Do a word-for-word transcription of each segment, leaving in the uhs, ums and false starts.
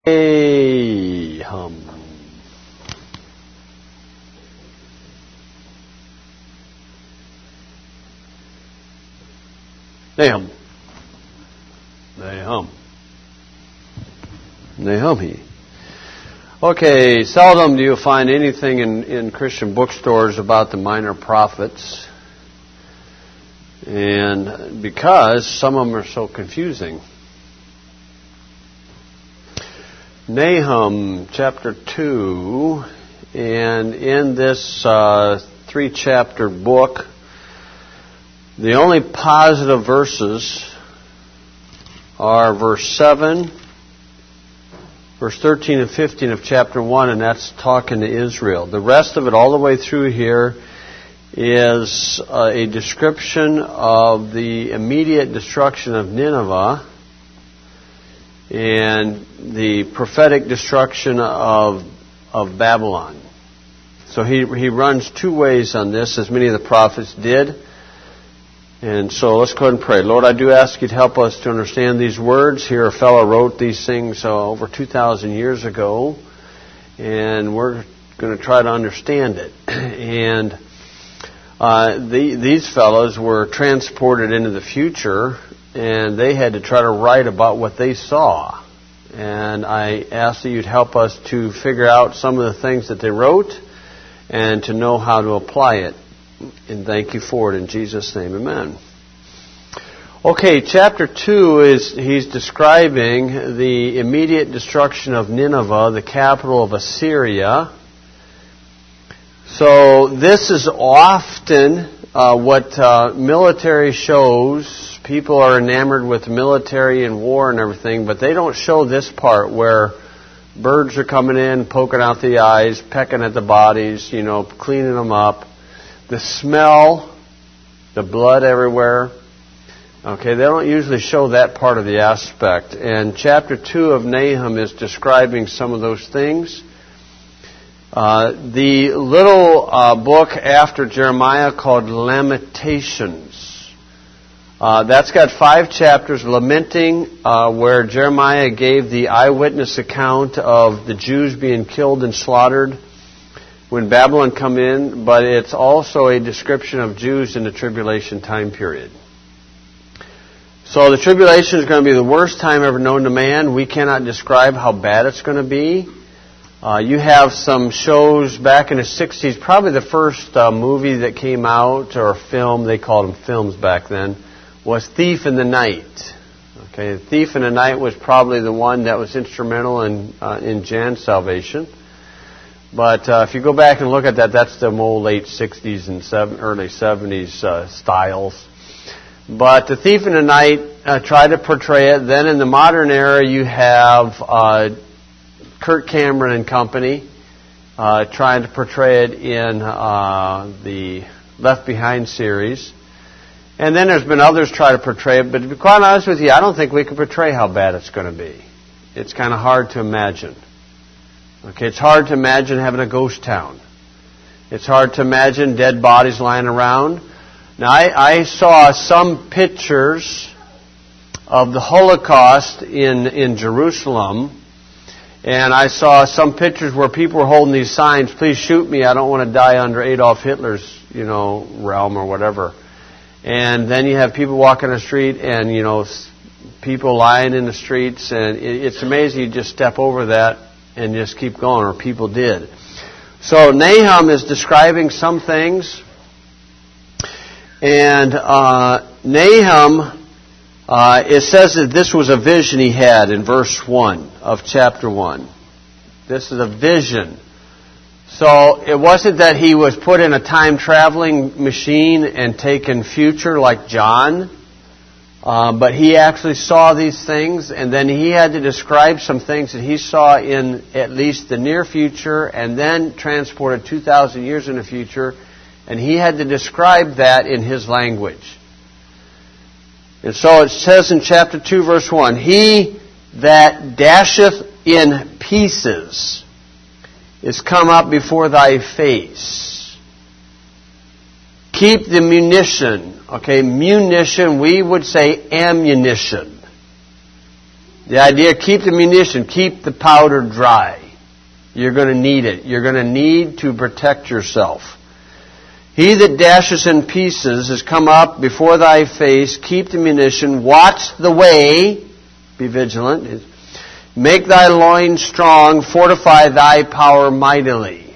Nahum. Nahum. Nahum. Naomi. Okay, seldom do you find anything in, in Christian bookstores about the minor prophets. And because some of them are so confusing. Nahum chapter two, and in this uh, three-chapter book, the only positive verses are verse seven, verse thirteen and fifteen of chapter one, and that's talking to Israel. The rest of it, all the way through here, is uh, a description of the immediate destruction of Nineveh and the prophetic destruction of of Babylon. So he he runs two ways on this, as many of the prophets did. And so let's go ahead and pray. Lord, I do ask you to help us to understand these words. Here a fellow wrote these things uh, over two thousand years ago, and we're going to try to understand it. And uh, the, these fellows were transported into the future, and they had to try to write about what they saw. And I ask that you'd help us to figure out some of the things that they wrote and to know how to apply it. And thank you for it in Jesus' name, amen. Okay, chapter two is, he's describing the immediate destruction of Nineveh, the capital of Assyria. So this is often uh, what uh, military shows. People are enamored with military and war and everything, but they don't show this part where birds are coming in, poking out the eyes, pecking at the bodies, you know, cleaning them up. The smell, the blood everywhere. Okay, they don't usually show that part of the aspect. And chapter two of Nahum is describing some of those things. Uh, the little uh, book after Jeremiah called Lamentations. Uh, that's got five chapters, lamenting, uh, where Jeremiah gave the eyewitness account of the Jews being killed and slaughtered when Babylon come in, but it's also a description of Jews in the tribulation time period. So the tribulation is going to be the worst time ever known to man. We cannot describe how bad it's going to be. Uh, you have some shows back in the sixties, probably the first uh, movie that came out, or film, they called them films back then, was Thief in the Night. Okay, Thief in the Night was probably the one that was instrumental in, uh, in Jan's salvation. But uh, if you go back and look at that, that's the old late sixties and seven, early seventies uh, styles. But The Thief in the Night uh, tried to portray it. Then in the modern era, you have uh, Kirk Cameron and company uh, trying to portray it in uh, the Left Behind series. And then there's been others try to portray it. But to be quite honest with you, I don't think we can portray how bad it's going to be. It's kind of hard to imagine. Okay, it's hard to imagine having a ghost town. It's hard to imagine dead bodies lying around. Now, I, I saw some pictures of the Holocaust in, in Jerusalem, and I saw some pictures where people were holding these signs, "Please shoot me, I don't want to die under Adolf Hitler's, you know, realm," or whatever. And then you have people walking the street and, you know, people lying in the streets, and it, it's amazing. You just step over that and just keep going, or people did. So Nahum is describing some things. And uh, Nahum, uh, it says that this was a vision he had in verse one of chapter one. This is a vision. So it wasn't that he was put in a time-traveling machine and taken future like John. Uh, but he actually saw these things, and then he had to describe some things that he saw in at least the near future, and then transported two thousand years in the future, and he had to describe that in his language. And so it says in chapter two, verse one, "He that dasheth in pieces is come up before thy face. Keep the munition." Okay, munition, we would say ammunition. The idea, keep the munition, keep the powder dry. You're going to need it. You're going to need to protect yourself. He that dashes in pieces has come up before thy face. Keep the munition. Watch the way. Be vigilant. Make thy loins strong. Fortify thy power mightily.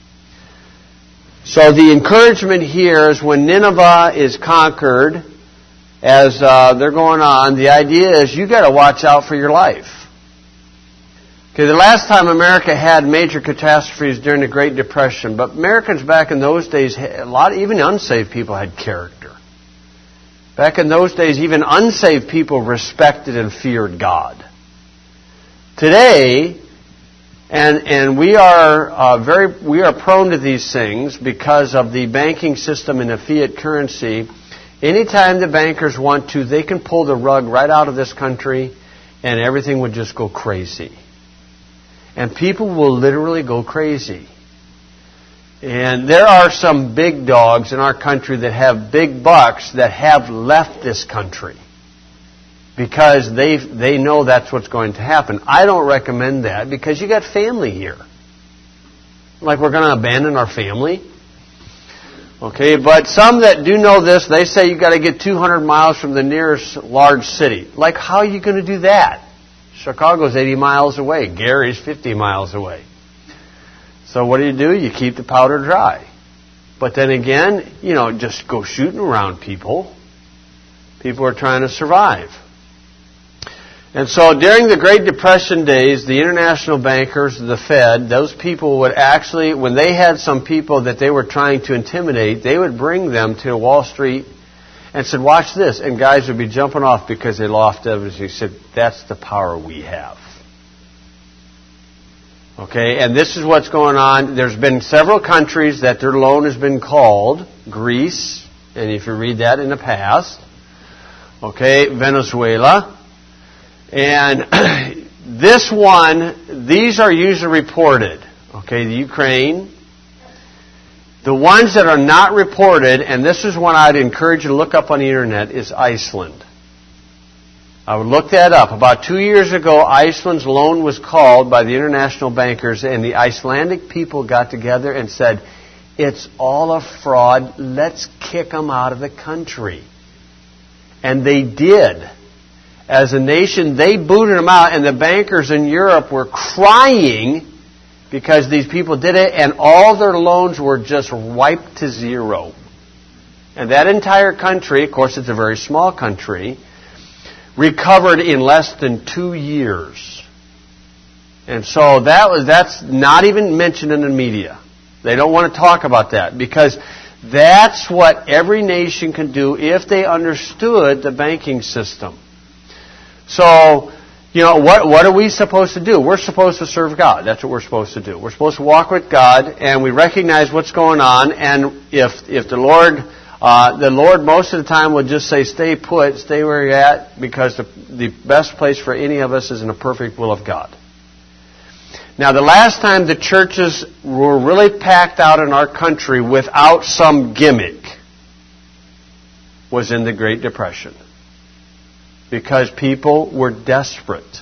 So the encouragement here is when Nineveh is conquered, as uh, they're going on, the idea is you got to watch out for your life. Okay, the last time America had major catastrophes during the Great Depression, but Americans back in those days, a lot, even unsaved people had character. Back in those days, even unsaved people respected and feared God. Today, and and we are uh, very we are prone to these things because of the banking system and the fiat currency. Anytime the bankers want to, they can pull the rug right out of this country, and everything would just go crazy. And people will literally go crazy. And there are some big dogs in our country that have big bucks that have left this country because they they know that's what's going to happen. I don't recommend that because you got family here. Like we're going to abandon our family? Okay, but some that do know this, they say you got to get two hundred miles from the nearest large city. Like, how are you going to do that? Chicago's eighty miles away. Gary's fifty miles away. So what do you do? You keep the powder dry. But then again, you know, just go shooting around people. People are trying to survive. And so during the Great Depression days, the international bankers, the Fed, those people would actually, when they had some people that they were trying to intimidate, they would bring them to Wall Street and said, watch this. And guys would be jumping off because they lost evidence. He said, that's the power we have. Okay, and this is what's going on. There's been several countries that their loan has been called. Greece, and if you read that in the past. Okay, Venezuela. And this one, these are usually reported. Okay, the Ukraine. The ones that are not reported, and this is one I'd encourage you to look up on the internet, is Iceland. I would look that up. About two years ago, Iceland's loan was called by the international bankers, and the Icelandic people got together and said, it's all a fraud. Let's kick them out of the country. And they did. As a nation, they booted them out, and the bankers in Europe were crying because these people did it, and all their loans were just wiped to zero. And that entire country, of course it's a very small country, recovered in less than two years. And so that was that's not even mentioned in the media. They don't want to talk about that because that's what every nation can do if they understood the banking system. So, you know, what what are we supposed to do? We're supposed to serve God. That's what we're supposed to do. We're supposed to walk with God, and we recognize what's going on. And if if the Lord, uh, the Lord most of the time will just say, stay put, stay where you're at, because the, the best place for any of us is in the perfect will of God. Now, the last time the churches were really packed out in our country without some gimmick was in the Great Depression. Because people were desperate.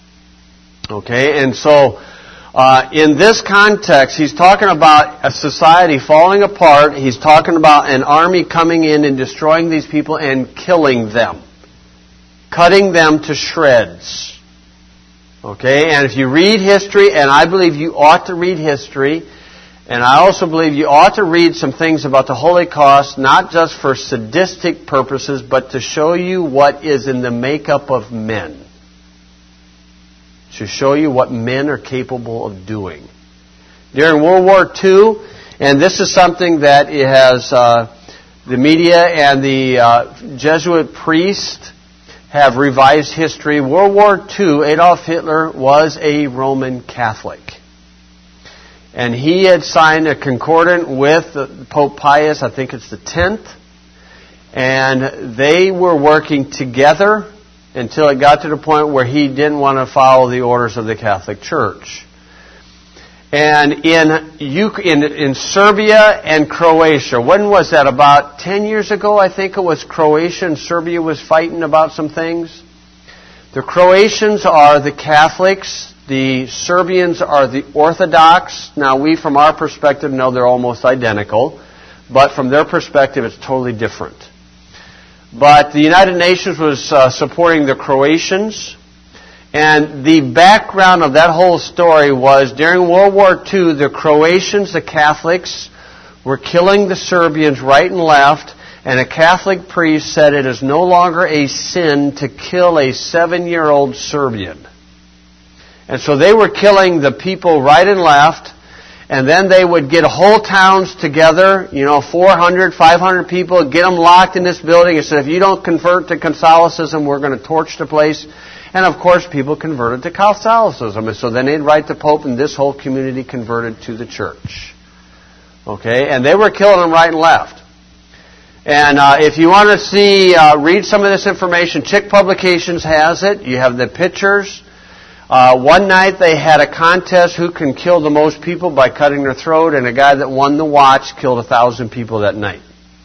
Okay, and so uh, in this context, he's talking about a society falling apart. He's talking about an army coming in and destroying these people and killing them. Cutting them to shreds. Okay, and if you read history, and I believe you ought to read history, and I also believe you ought to read some things about the Holocaust, not just for sadistic purposes, but to show you what is in the makeup of men. To show you what men are capable of doing. During World War Two, and this is something that it has uh, the media and the uh, Jesuit priests have revised history. World War Two, Adolf Hitler was a Roman Catholic. And he had signed a concordant with Pope Pius, I think it's the tenth. And they were working together until it got to the point where he didn't want to follow the orders of the Catholic Church. And in in, in Serbia and Croatia, when was that? About ten years ago, I think it was, Croatia and Serbia was fighting about some things. The Croatians are the Catholics. The Serbians are the Orthodox. Now, we, from our perspective, know they're almost identical. But from their perspective, it's totally different. But the United Nations was uh, supporting the Croatians. And the background of that whole story was during World War Two, the Croatians, the Catholics, were killing the Serbians right and left. And a Catholic priest said it is no longer a sin to kill a seven-year-old Serbian. And so they were killing the people right and left. And then they would get whole towns together, you know, four hundred, five hundred people, get them locked in this building and said, if you don't convert to Catholicism, we're going to torch the place. And of course, people converted to Catholicism. And so then they'd write the Pope, and this whole community converted to the church. Okay? And they were killing them right and left. And uh, if you want to see, uh, read some of this information, Chick Publications has it. You have the pictures. Uh, one night they had a contest who can kill the most people by cutting their throat, and a guy that won the watch killed a thousand people that night.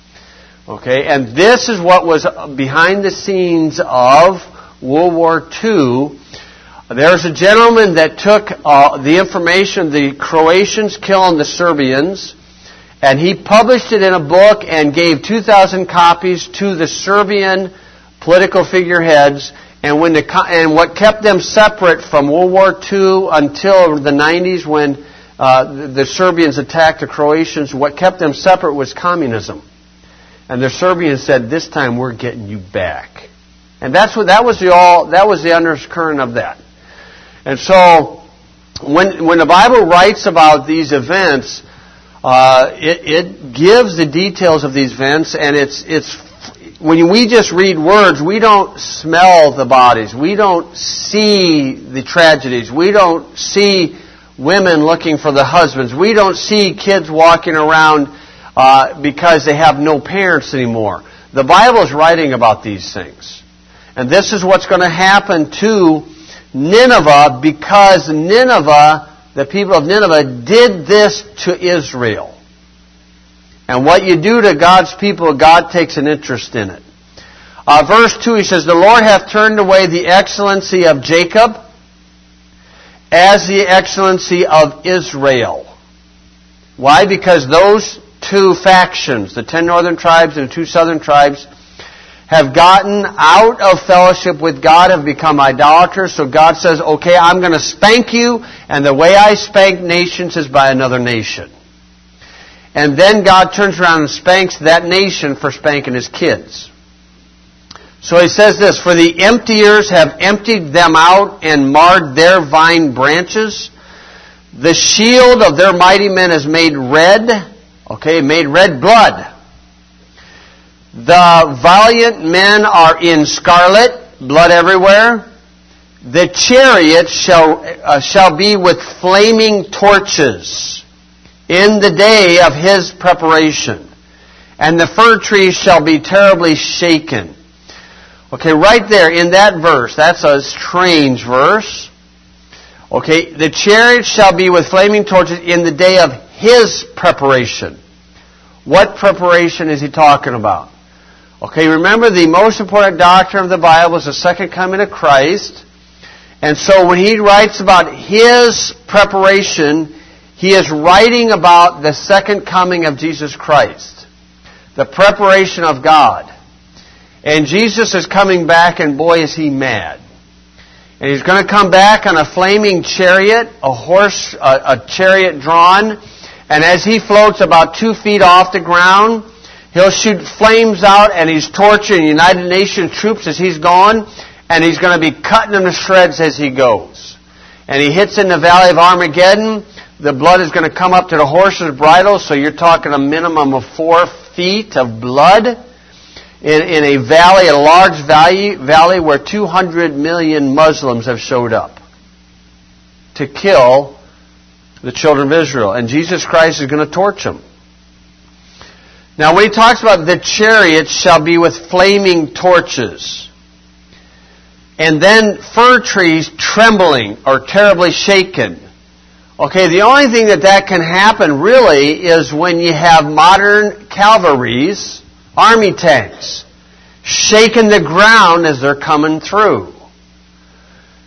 Okay, and this is what was behind the scenes of World War Two. There's a gentleman that took uh, the information, the Croatians killing the Serbians, and he published it in a book and gave two thousand copies to the Serbian political figureheads. And when the, and what kept them separate from World War Two until the nineties when uh, the Serbians attacked the Croatians, what kept them separate was communism. And the Serbians said, this time we're getting you back. And that's what that was the all that was the undercurrent of that. And so when when the Bible writes about these events, uh, it, it gives the details of these events, and it's it's when we just read words, we don't smell the bodies. We don't see the tragedies. We don't see women looking for the husbands. We don't see kids walking around uh, because they have no parents anymore. The Bible is writing about these things. And this is what's going to happen to Nineveh because Nineveh, the people of Nineveh, did this to Israel. And what you do to God's people, God takes an interest in it. Uh, verse two, he says, the Lord hath turned away the excellency of Jacob as the excellency of Israel. Why? Because those two factions, the ten northern tribes and the two southern tribes, have gotten out of fellowship with God, have become idolaters. So God says, okay, I'm going to spank you, and the way I spank nations is by another nation. And then God turns around and spanks that nation for spanking his kids. So he says this, for the emptiers have emptied them out and marred their vine branches. The shield of their mighty men is made red. Okay, made red blood. The valiant men are in scarlet, blood everywhere. The chariots shall, uh, shall be with flaming torches in the day of his preparation. And the fir trees shall be terribly shaken. Okay, right there in that verse, that's a strange verse. Okay, the chariots shall be with flaming torches in the day of his preparation. What preparation is he talking about? Okay, remember the most important doctrine of the Bible is the second coming of Christ. And so when he writes about his preparation, he is writing about the second coming of Jesus Christ. The preparation of God. And Jesus is coming back, and boy is he mad. And he's going to come back on a flaming chariot, a horse, a, a chariot drawn. And as he floats about two feet off the ground, he'll shoot flames out, and he's torturing United Nations troops as he's going. And he's going to be cutting them to shreds as he goes. And he hits in the valley of Armageddon. The blood is going to come up to the horse's bridle, so you're talking a minimum of four feet of blood in, in a valley, a large valley, valley where two hundred million Muslims have showed up to kill the children of Israel. And Jesus Christ is going to torch them. Now, when he talks about the chariots shall be with flaming torches, and then fir trees trembling or terribly shaken. Okay, the only thing that that can happen really is when you have modern cavalries, army tanks, shaking the ground as they're coming through.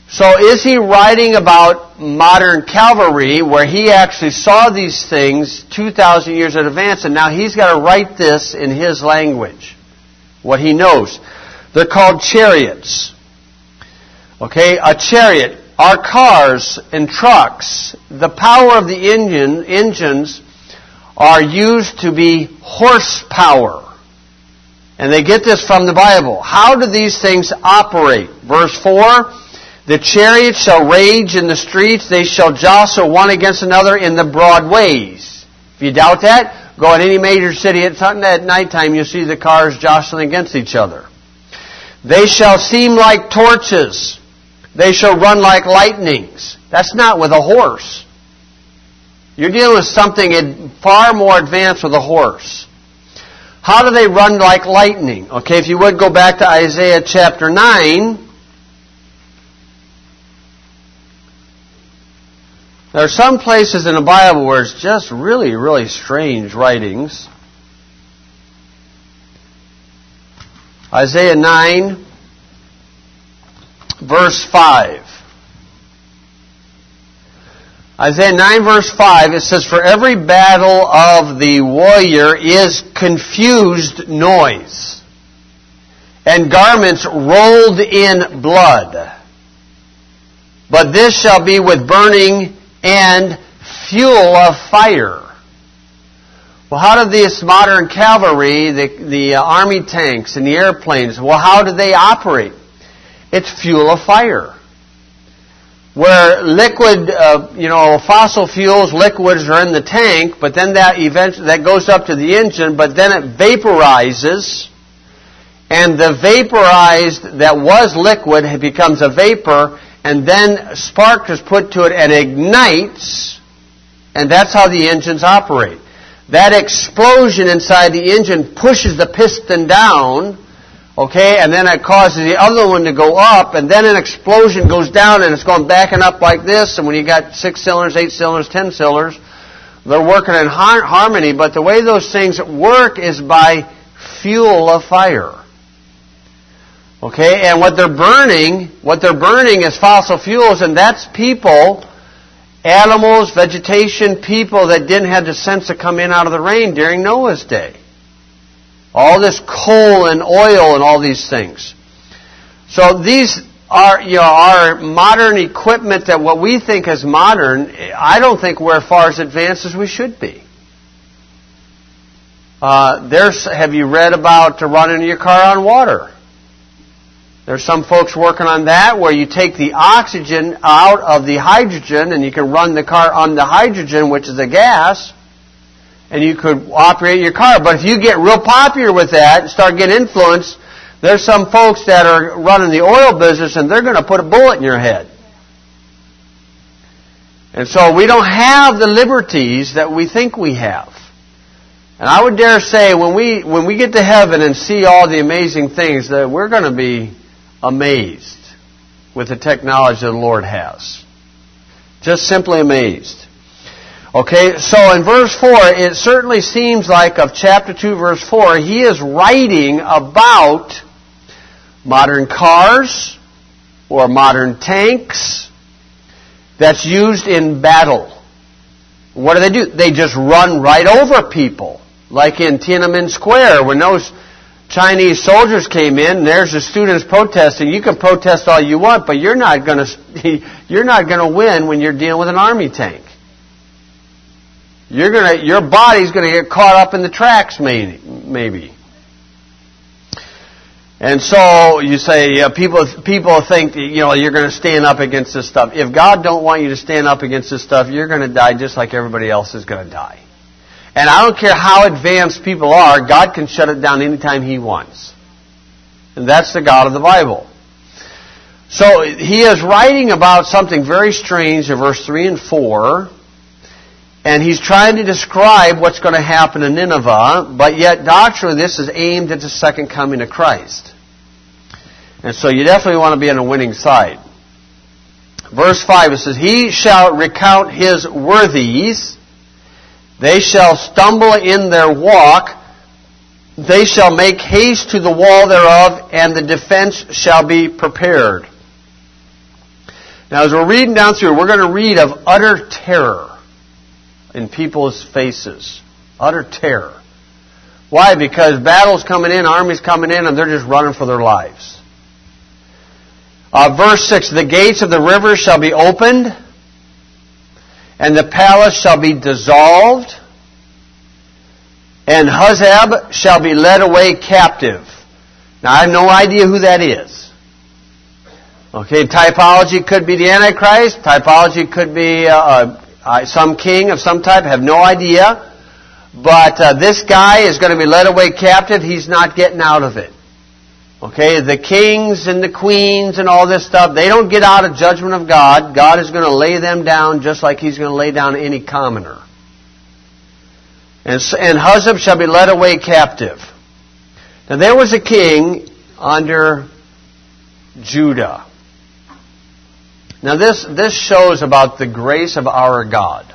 So is he writing about modern cavalry where he actually saw these things two thousand years in advance and now he's got to write this in his language, what he knows? They're called chariots. Okay, a chariot are cars and trucks. The power of the engine, engines are used to be horsepower. And they get this from the Bible. How do these things operate? Verse four, the chariots shall rage in the streets, they shall jostle one against another in the broad ways. If you doubt that, go in any major city at nighttime, you'll see the cars jostling against each other. They shall seem like torches. They shall run like lightnings. That's not with a horse. You're dealing with something far more advanced with a horse. How do they run like lightning? Okay, if you would go back to Isaiah chapter nine. There are some places in the Bible where it's just really, really strange writings. Isaiah nine, verse five. Isaiah nine, verse five, it says, for every battle of the warrior is confused noise, and garments rolled in blood. But this shall be with burning and fuel of fire. Well, how do this modern cavalry, the, the uh, army tanks and the airplanes, well, how do they operate? It's fuel of fire. Where liquid, uh, you know, fossil fuels, liquids are in the tank, but then that eventually that goes up to the engine, but then it vaporizes, and the vaporized that was liquid becomes a vapor, and then spark is put to it and ignites, and that's how the engines operate. That explosion inside the engine pushes the piston down, okay, and then it causes the other one to go up, and then an explosion goes down, and it's going backing up like this, and when you got six cylinders, eight cylinders, ten cylinders, they're working in har- harmony, but the way those things work is by fuel of fire. Okay, and what they're burning, what they're burning is fossil fuels, and that's people, animals, vegetation, people that didn't have the sense to come in out of the rain during Noah's day. All this coal and oil and all these things. So these are, you know, our modern equipment that what we think is modern, I don't think we're as far as advanced as we should be. Uh, there's, have you read about running your car on water? There's some folks working on that where you take the oxygen out of the hydrogen and you can run the car on the hydrogen, which is a gas, and you could operate your car. But if you get real popular with that and start getting influenced, there's some folks that are running the oil business and they're going to put a bullet in your head. And so we don't have the liberties that we think we have. And I would dare say when we when we get to heaven and see all the amazing things, that we're going to be amazed with the technology the Lord has. Just simply amazed. Okay, so in verse four, it certainly seems like of chapter two, verse four, he is writing about modern cars or modern tanks that's used in battle. What do they do? They just run right over people. Like in Tiananmen Square, when those Chinese soldiers came in, and there's the students protesting. You can protest all you want, but you're not going to you're not going to win when you're dealing with an army tank. You're going to your body's going to get caught up in the tracks, maybe. And so you say uh, people people think that, you know, you're going to stand up against this stuff. If God don't want you to stand up against this stuff, you're going to die just like everybody else is going to die. And I don't care how advanced people are, God can shut it down anytime He wants. And that's the God of the Bible. So he is writing about something very strange in verse three and four. And he's trying to describe what's going to happen in Nineveh. But yet doctrinally this is aimed at the second coming of Christ. And so you definitely want to be on the winning side. Verse five, it says, he shall recount his worthies. They shall stumble in their walk. They shall make haste to the wall thereof, and the defense shall be prepared. Now, as we're reading down through, we're going to read of utter terror in people's faces. Utter terror. Why? Because battle's coming in, armies coming in, and they're just running for their lives. Uh, verse six, the gates of the river shall be opened, and the palace shall be dissolved, and Huzzab shall be led away captive. Now, I have no idea who that is. Okay, typology could be the Antichrist. Typology could be uh, uh, some king of some type. I have no idea. But uh, this guy is going to be led away captive. He's not getting out of it. Okay, the kings and the queens and all this stuff, they don't get out of judgment of God. God is going to lay them down just like He's going to lay down any commoner. And, and Huzzab shall be led away captive. Now there was a king under Judah. Now this, this shows about the grace of our God.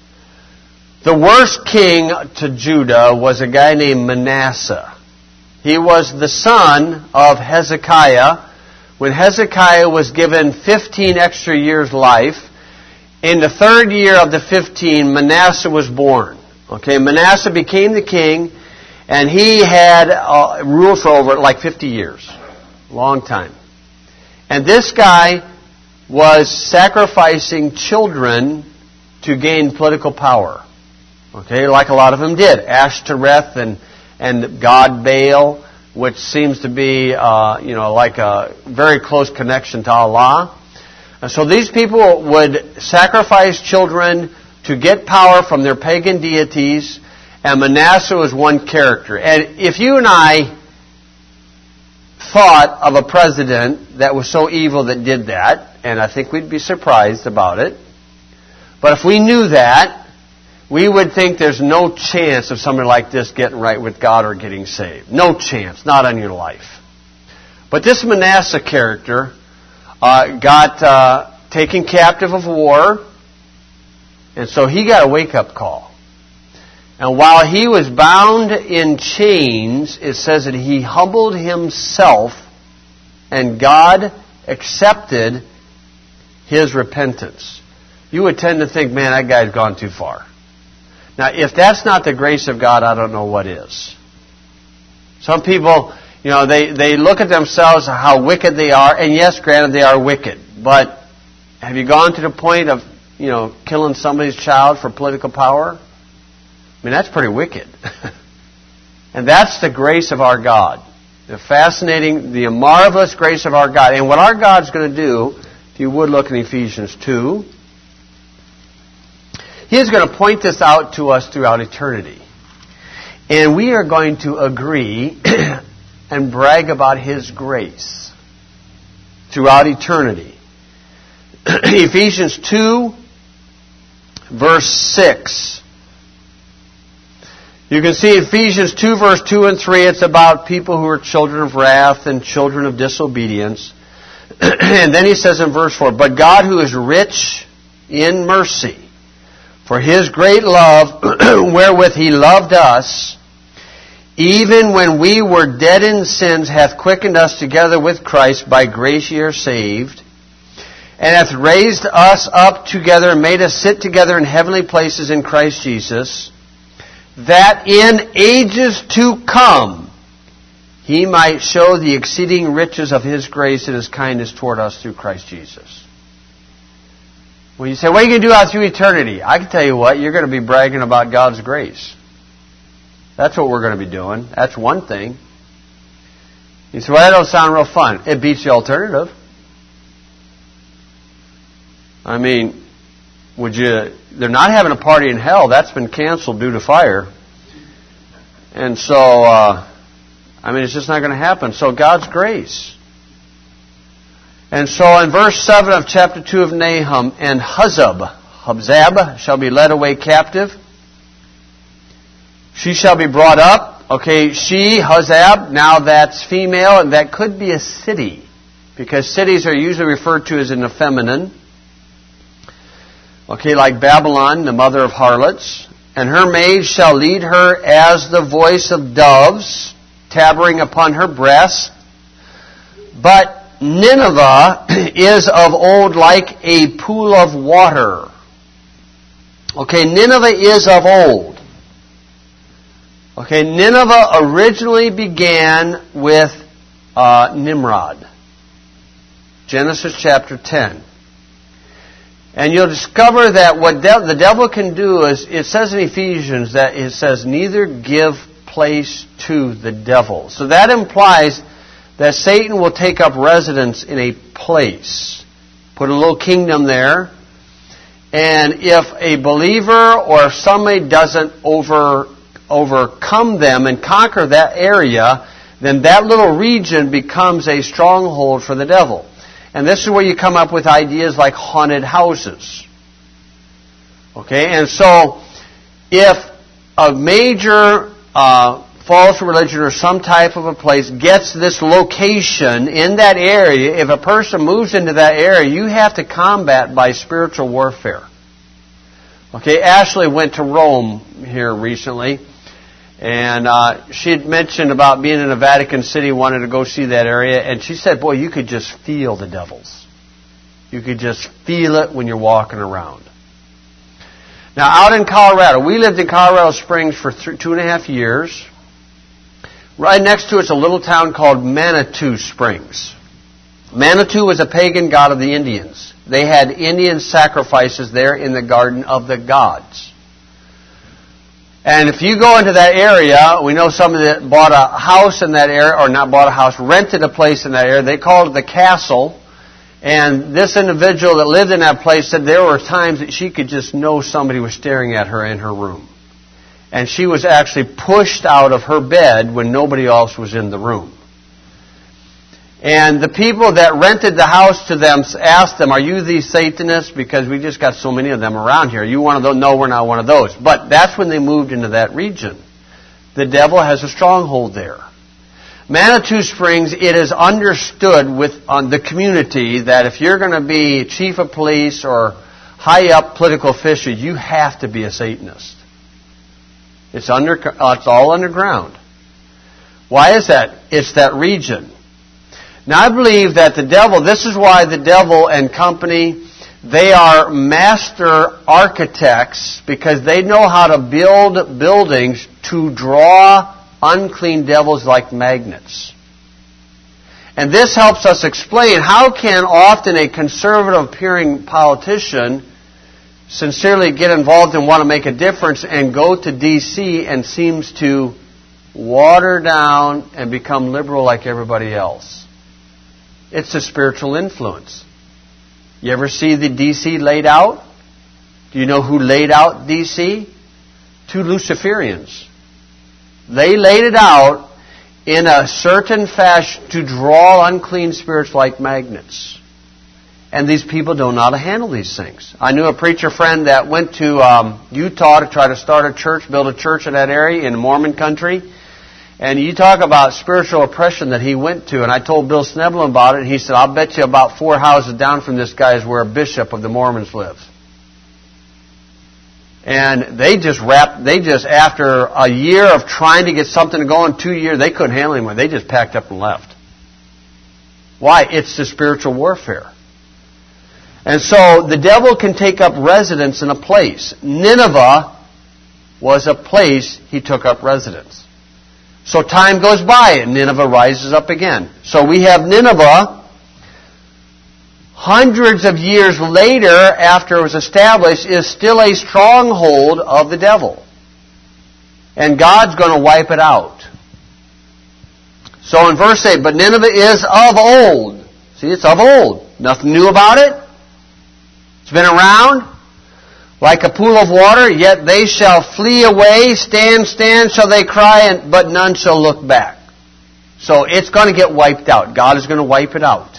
The worst king to Judah was a guy named Manasseh. He was the son of Hezekiah. When Hezekiah was given fifteen extra years' life, in the third year of the fifteen, Manasseh was born. Okay, Manasseh became the king, and he had uh, ruled for over like fifty years. Long time. And this guy was sacrificing children to gain political power. Okay, like a lot of them did. Ashtoreth and, and God Baal, which seems to be, uh, you know, like a very close connection to Allah. And so these people would sacrifice children to get power from their pagan deities, and Manasseh was one character. And if you and I thought of a president that was so evil that did that, and I think we'd be surprised about it, but if we knew that, we would think there's no chance of somebody like this getting right with God or getting saved. No chance. Not on your life. But this Manasseh character uh, got uh, taken captive of war, and so he got a wake-up call. And while he was bound in chains, it says that he humbled himself, and God accepted his repentance. You would tend to think, man, that guy's gone too far. Now, if that's not the grace of God, I don't know what is. Some people, you know, they, they look at themselves, how wicked they are, and yes, granted, they are wicked. But have you gone to the point of, you know, killing somebody's child for political power? I mean, that's pretty wicked. And that's the grace of our God. The fascinating, the marvelous grace of our God. And what our God's going to do, if you would look in Ephesians two, He is going to point this out to us throughout eternity. And we are going to agree and brag about His grace throughout eternity. Ephesians two, verse six. You can see Ephesians two, verse two and three, it's about people who are children of wrath and children of disobedience. And then he says in verse four, but God who is rich in mercy, for His great love, wherewith He loved us, even when we were dead in sins, hath quickened us together with Christ. By grace ye are saved, and hath raised us up together, and made us sit together in heavenly places in Christ Jesus, that in ages to come He might show the exceeding riches of His grace and His kindness toward us through Christ Jesus. When you say, what are you going to do out through eternity? I can tell you what, you're going to be bragging about God's grace. That's what we're going to be doing. That's one thing. You say, well, that don't sound real fun. It beats the alternative. I mean, would you... They're not having a party in hell. That's been canceled due to fire. And so, uh, I mean, it's just not going to happen. So God's grace. And so in verse seven of chapter two of Nahum, and Huzzab, Huzzab shall be led away captive. She shall be brought up. Okay, she, Huzzab, now that's female, and that could be a city, because cities are usually referred to as in the feminine. Okay, like Babylon, the mother of harlots. And her maids shall lead her as the voice of doves, tabering upon her breast. But Nineveh is of old like a pool of water. Okay, Nineveh is of old. Okay, Nineveh originally began with uh, Nimrod. Genesis chapter ten. And you'll discover that what de- the devil can do is, it says in Ephesians that it says, neither give place to the devil. So that implies that Satan will take up residence in a place. Put a little kingdom there. And if a believer or if somebody doesn't over, overcome them and conquer that area, then that little region becomes a stronghold for the devil. And this is where you come up with ideas like haunted houses. Okay, and so if a major uh, false religion or some type of a place gets this location in that area, if a person moves into that area, you have to combat by spiritual warfare. Okay, Ashley went to Rome here recently, and uh, she had mentioned about being in the Vatican City, wanted to go see that area, and she said, boy, you could just feel the devils. You could just feel it when you're walking around. Now, out in Colorado, we lived in Colorado Springs for th- two and a half years. Right next to it's a little town called Manitou Springs. Manitou was a pagan god of the Indians. They had Indian sacrifices there in the Garden of the Gods. And if you go into that area, we know somebody that bought a house in that area, or not bought a house, rented a place in that area. They called it the castle. And this individual that lived in that place said there were times that she could just know somebody was staring at her in her room. And she was actually pushed out of her bed when nobody else was in the room. And the people that rented the house to them asked them, are you these Satanists? Because we just got so many of them around here. Are you one of those? No, we're not one of those. But that's when they moved into that region. The devil has a stronghold there. Manitou Springs, it is understood with on the community that if you're going to be chief of police or high up political official, you have to be a Satanist. It's under, uh, it's all underground. Why is that? It's that region. Now I believe that the devil, this is why the devil and company, they are master architects because they know how to build buildings to draw unclean devils like magnets. And this helps us explain how can often a conservative appearing politician sincerely get involved and want to make a difference and go to D C and seems to water down and become liberal like everybody else. It's a spiritual influence. You ever see the D C laid out? Do you know who laid out D C? Two Luciferians. They laid it out in a certain fashion to draw unclean spirits like magnets. And these people don't know how to handle these things. I knew a preacher friend that went to um, Utah to try to start a church, build a church in that area in Mormon country. And you talk about spiritual oppression that he went to. And I told Bill Sneblin about it. And he said, I'll bet you about four houses down from this guy is where a bishop of the Mormons lives. And they just wrapped, they just, after a year of trying to get something to go in two years, they couldn't handle it anymore. They just packed up and left. Why? It's the spiritual warfare. And so the devil can take up residence in a place. Nineveh was a place he took up residence. So time goes by and Nineveh rises up again. So we have Nineveh hundreds of years later after it was established is still a stronghold of the devil. And God's going to wipe it out. So in verse eight, but Nineveh is of old. See, it's of old. Nothing new about it. It's been around. Like a pool of water, yet they shall flee away, stand, stand, shall they cry, and, but none shall look back. So it's going to get wiped out. God is going to wipe it out.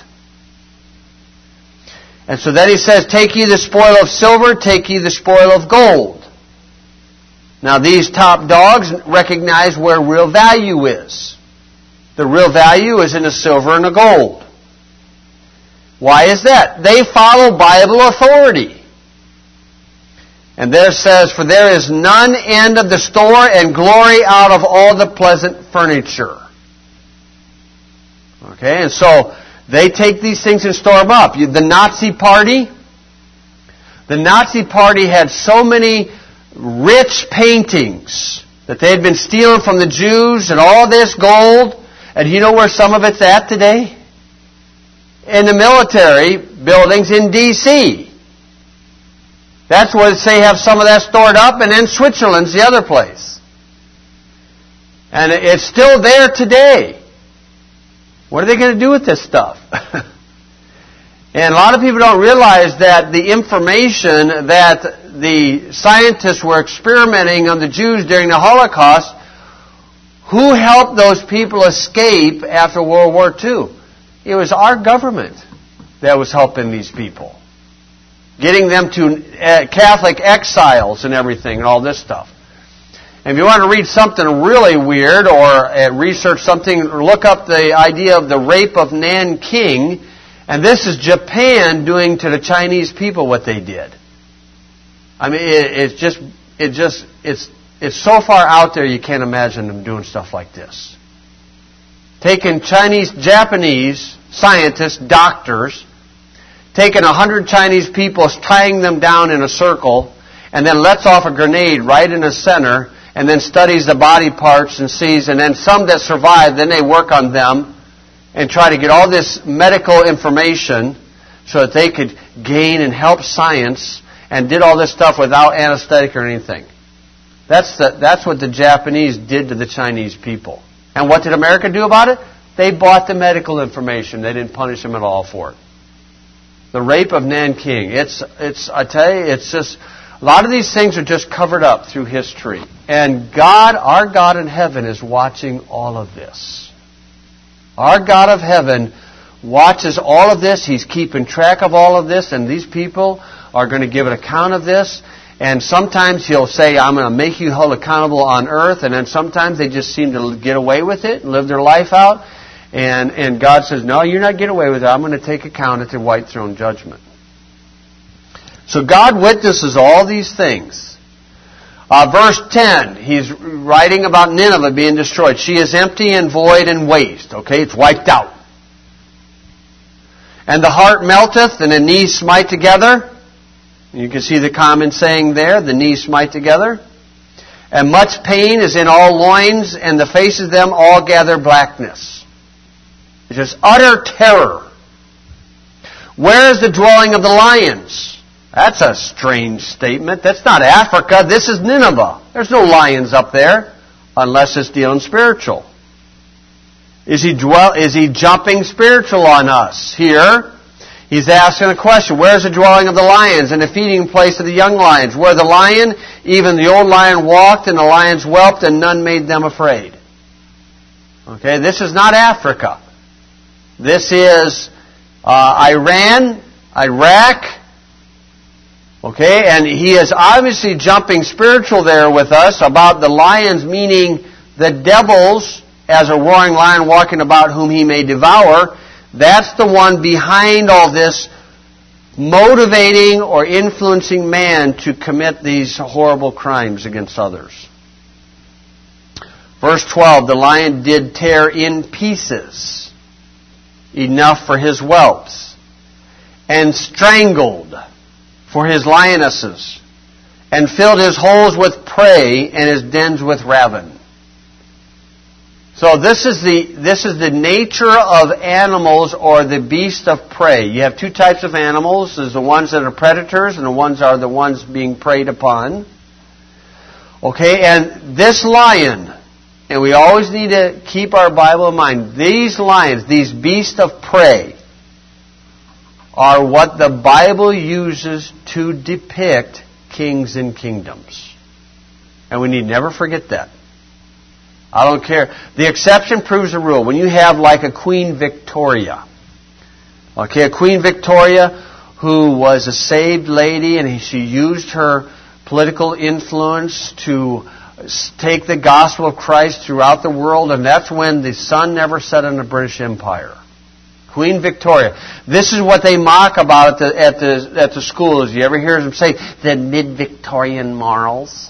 And so then he says, take ye the spoil of silver, take ye the spoil of gold. Now these top dogs recognize where real value is. The real value is in the silver and the gold. Why is that? They follow Bible authority. And there says, for there is none end of the store and glory out of all the pleasant furniture. Okay, and so They take these things and store them up. The Nazi Party, the Nazi Party had so many rich paintings that they had been stealing from the Jews and all this gold. And you know where some of it's at today? In the military buildings in D C That's where they have some of that stored up, and then Switzerland's the other place. And it's still there today. What are they going to do with this stuff? And a lot of people don't realize that the information that the scientists were experimenting on the Jews during the Holocaust, who helped those people escape after World War Two? It was our government that was helping these people. Getting them to Catholic exiles and everything and all this stuff. And if you want to read something really weird or research something, look up the idea of the rape of Nanking. And this is Japan doing to the Chinese people what they did. I mean, it, it's just, it just, it's, it's so far out there you can't imagine them doing stuff like this. Taking Chinese, Japanese scientists, doctors, taking a hundred Chinese people, tying them down in a circle, and then lets off a grenade right in the center, and then studies the body parts and sees, and then some that survive, then they work on them and try to get all this medical information so that they could gain and help science, and did all this stuff without anesthetic or anything. That's the, that's what the Japanese did to the Chinese people. And what did America do about it? They bought the medical information. They didn't punish them at all for it. The rape of Nanking. It's, it's, I tell you, it's just, a lot of these things are just covered up through history. And God, our God in heaven, is watching all of this. Our God of heaven watches all of this. He's keeping track of all of this, and these people are going to give an account of this. And sometimes He'll say, I'm going to make you hold accountable on earth, and then sometimes they just seem to get away with it and live their life out. And, and God says, no, you're not getting away with it. I'm going to take account at the white throne judgment. So God witnesses all these things. Uh, verse ten, he's writing about Nineveh being destroyed. She is empty and void and waste. Okay, it's wiped out. And the heart melteth, and the knees smite together. You can see the common saying there, the knees smite together. And much pain is in all loins, and the faces of them all gather blackness. It's just utter terror. Where is the dwelling of the lions? That's a strange statement. That's not Africa. This is Nineveh. There's no lions up there, unless it's dealing spiritual. Is he dwell? Is he jumping spiritual on us here? He's asking a question. Where is the dwelling of the lions and the feeding place of the young lions? Where the lion, even the old lion walked, and the lions whelped, and none made them afraid. Okay, this is not Africa. This is uh, Iran, Iraq. Okay, and he is obviously jumping spiritual there with us about the lions, meaning the devils, as a roaring lion walking about whom he may devour. That's the one behind all this, motivating or influencing man to commit these horrible crimes against others. Verse twelve, the lion did tear in pieces enough for his whelps, and strangled for his lionesses, and filled his holes with prey and his dens with ravin. So this is the this is the nature of animals, or the beast of prey. You have two types of animals. There's the ones that are predators, and the ones are the ones being preyed upon. Okay, and this lion, and we always need to keep our Bible in mind, these lions, these beasts of prey, are what the Bible uses to depict kings and kingdoms. And we need never forget that. I don't care. The exception proves the rule. When you have like a Queen Victoria, okay, a Queen Victoria who was a saved lady, and she used her political influence to take the gospel of Christ throughout the world, and that's when the sun never set in the British Empire. Queen Victoria. This is what they mock about at the at the at the schools. You ever hear them say the mid-Victorian morals?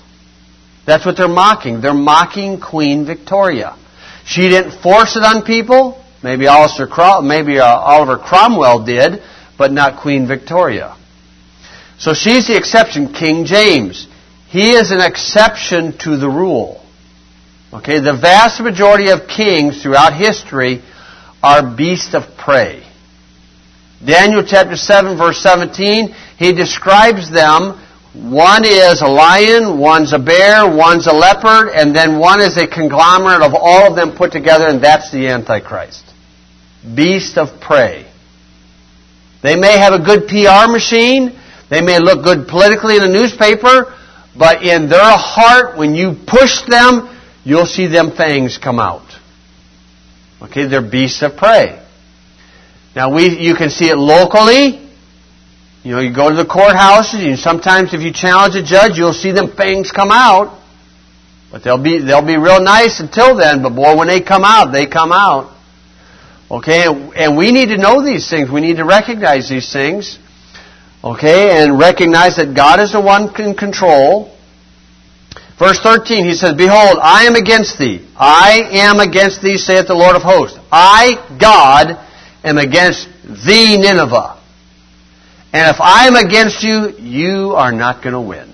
That's what they're mocking. They're mocking Queen Victoria. She didn't force it on people. Maybe Alistair Crom- maybe uh, Oliver Cromwell did, but not Queen Victoria. So she's the exception. King James, he is an exception to the rule. Okay, the vast majority of kings throughout history are beasts of prey. Daniel chapter seven, verse seventeen, he describes them. One is a lion, one's a bear, one's a leopard, and then one is a conglomerate of all of them put together, and that's the Antichrist. Beast of prey. They may have a good P R machine, they may look good politically in the newspaper, but in their heart, when you push them, you'll see them fangs come out. Okay, they're beasts of prey. Now, we you can see it locally. You know, you go to the courthouses, and sometimes if you challenge a judge, you'll see them fangs come out. But they'll be they'll be real nice until then, but boy, when they come out, they come out. Okay, and we need to know these things. We need to recognize these things. Okay, and recognize that God is the one in control. Verse thirteen, he says, Behold, I am against thee. I am against thee, saith the Lord of hosts. I, God, am against thee, Nineveh. And if I am against you, you are not going to win.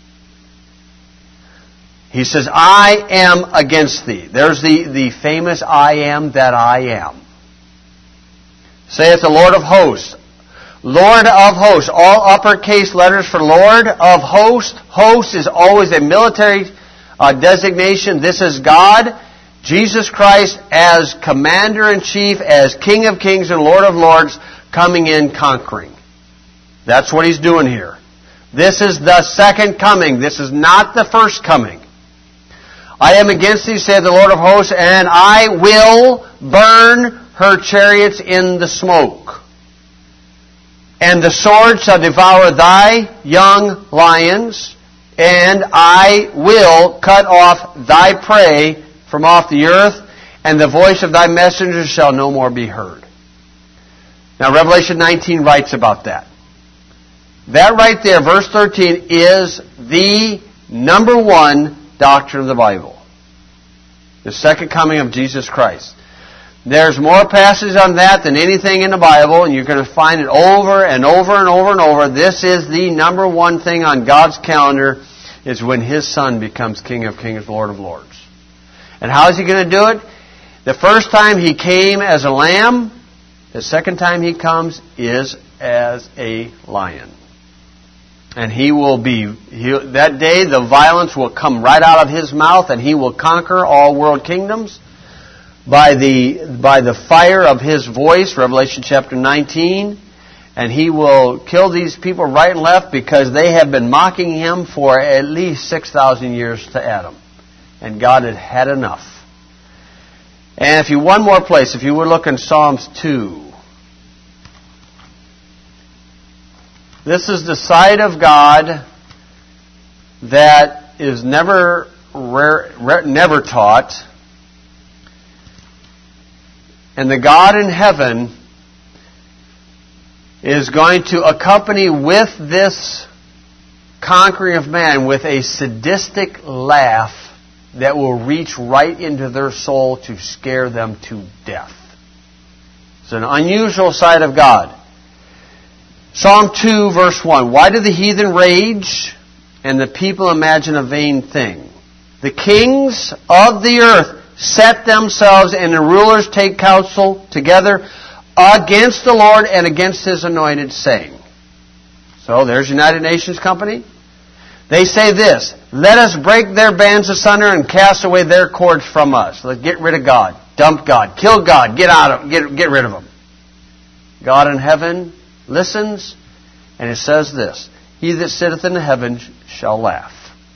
He says, I am against thee. There's the, the famous I am that I am. Saith the Lord of hosts. Lord of hosts. All uppercase letters for Lord of hosts. Host is always a military uh, designation. This is God, Jesus Christ, as Commander-in-Chief, as King of Kings and Lord of Lords, coming in conquering. That's what he's doing here. This is the second coming. This is not the first coming. I am against thee, saith the Lord of hosts, and I will burn her chariots in the smoke. And the sword shall devour thy young lions, and I will cut off thy prey from off the earth, and the voice of thy messengers shall no more be heard. Now, Revelation nineteen writes about that. That right there, verse thirteen, is the number one doctrine of the Bible. The second coming of Jesus Christ. There's more passages on that than anything in the Bible, and you're going to find it over and over and over and over. This is the number one thing on God's calendar, is when His Son becomes King of Kings, Lord of Lords. And how is He going to do it? The first time He came as a lamb, the second time He comes is as a lion. And He will be, he, that day the violence will come right out of His mouth, and He will conquer all world kingdoms by the, by the fire of His voice, Revelation chapter nineteen. And He will kill these people right and left because they have been mocking Him for at least six thousand years to Adam. And God had had enough. And if you, one more place, if you would look in Psalms two. This is the side of God that is never rare, rare, never taught. And the God in heaven is going to accompany with this conquering of man with a sadistic laugh that will reach right into their soul to scare them to death. It's an unusual side of God. Psalm two, verse one. Why do the heathen rage and the people imagine a vain thing? The kings of the earth set themselves, and the rulers take counsel together against the Lord and against His anointed, saying. So there's United Nations Company. They say this: let us break their bands asunder and cast away their cords from us. Let's get rid of God. Dump God. Kill God. Get out of get get rid of Him. God in heaven listens, and it says this: He that sitteth in the heavens shall laugh.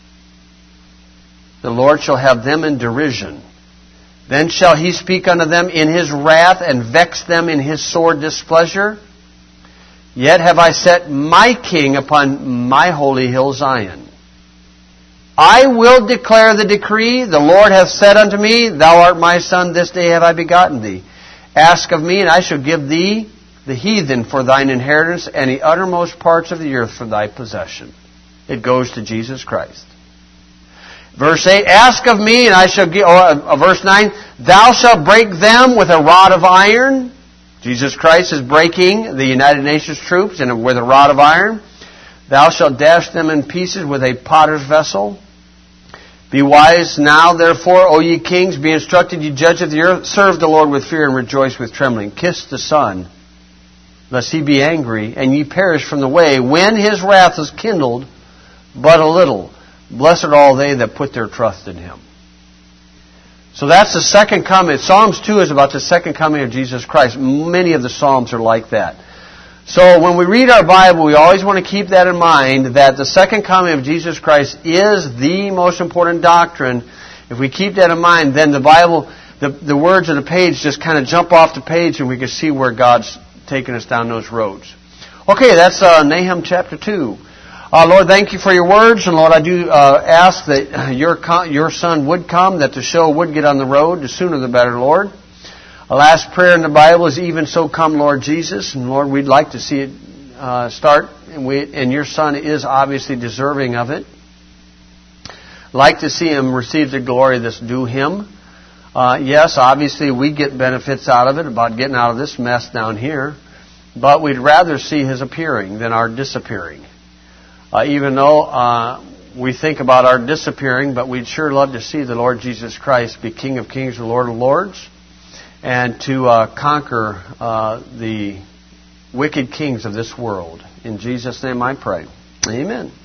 The Lord shall have them in derision. Then shall He speak unto them in His wrath, and vex them in His sore displeasure. Yet have I set my King upon my holy hill Zion. I will declare the decree. The Lord hath said unto me, Thou art my Son, this day have I begotten thee. Ask of me, and I shall give thee the heathen for thine inheritance, and the uttermost parts of the earth for thy possession. It goes to Jesus Christ. Verse eight, ask of me, and I shall give, or uh, verse nine, Thou shalt break them with a rod of iron. Jesus Christ is breaking the United Nations troops and with a rod of iron. Thou shalt dash them in pieces with a potter's vessel. Be wise now, therefore, O ye kings, be instructed, ye judges of the earth. Serve the Lord with fear and rejoice with trembling. Kiss the Son, lest he be angry, and ye perish from the way, when his wrath is kindled but a little. Blessed are all they that put their trust in him. So that's the second coming. Psalms two is about the second coming of Jesus Christ. Many of the Psalms are like that. So when we read our Bible, we always want to keep that in mind, that the second coming of Jesus Christ is the most important doctrine. If we keep that in mind, then the Bible, the, the words of the page just kind of jump off the page and we can see where God's taking us down those roads. Okay, that's uh, Nahum chapter two. Uh, Lord, thank you for your words, and Lord, I do uh, ask that your your Son would come, that the show would get on the road. The sooner the better, Lord. A last prayer in the Bible is, even so come, Lord Jesus. And Lord, we'd like to see it uh, start, and, we, and your Son is obviously deserving of it. Like to see him receive the glory that's due him. Uh, yes, obviously we get benefits out of it, about getting out of this mess down here. But we'd rather see his appearing than our disappearing. Uh, even though uh, we think about our disappearing, but we'd sure love to see the Lord Jesus Christ be King of Kings and Lord of Lords, and to uh, conquer uh, the wicked kings of this world. In Jesus' name I pray. Amen.